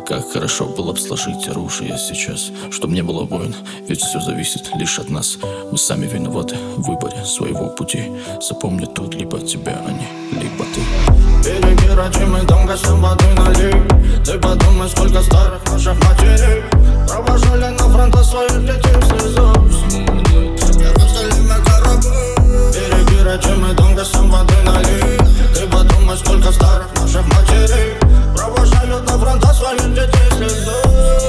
Как хорошо было бы сложить оружие сейчас, чтоб не было войн, ведь все зависит лишь от нас. Мы сами виноваты в выборе своего пути. Запомни, тут либо тебя они, либо ты. Береги родимый дом, гасим воды налей. Ты подумай, сколько старых наших матерей провожали на фронта своих детей в слезах. Береги родимый дом, гасим воды налей. Ты подумай, сколько старых наших матерей провожают на фронта своих детей в слезах.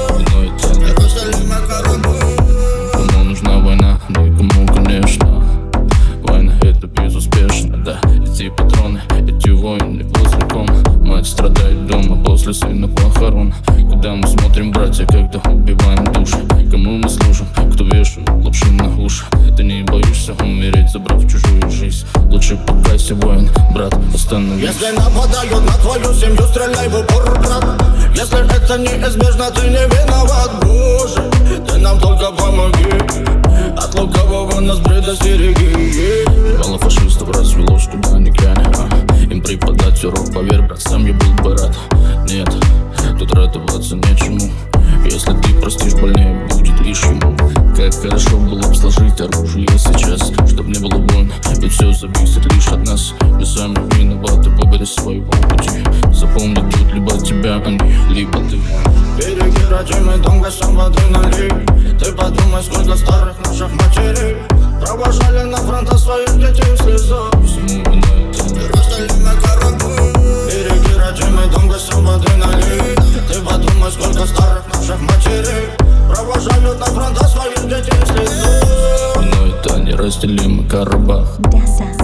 Кому нужна война, да и кому, конечно. Война это безуспешно, да. Эти патроны, эти войны возле мать страдает дома после сына похорон. Куда мы смотрим, братья, когда убиваем души? Кому мы служим, кто вешает лапши на уши? Ты не боишься умереть, забрав чужую жизнь? Лучше покайся, воин, брат, остановись. Если нападают на твою семью, стреляй в упор, брат. Если это неизбежно, ты не виноват, Боже. Ты нам только помоги, от лукавого нас предостереги. Мало фашистов развелось, куда ни глянь, им преподать урок, поверь, брат, сам я был бы рад. Нет, тут радоваться нечему. Если ты простишь, больнее будет лишь ему. Как хорошо было бы сложить оружие сейчас, чтоб не было войн, ведь все зависит лишь от нас. Мы сами виноваты в выборе своего пути. Запомни, тут либо тебя они, либо ты. Береги родимый дом, гасим воды налей. Ты подумай, сколько старых наших матерей провожали на фронта своих детей в слезах. Береги родимый дом, гасим воды налей. Ты подумай, сколько старых наших матерей провожают на фронта своих детей в слезах. Но это неразделимый Карабах.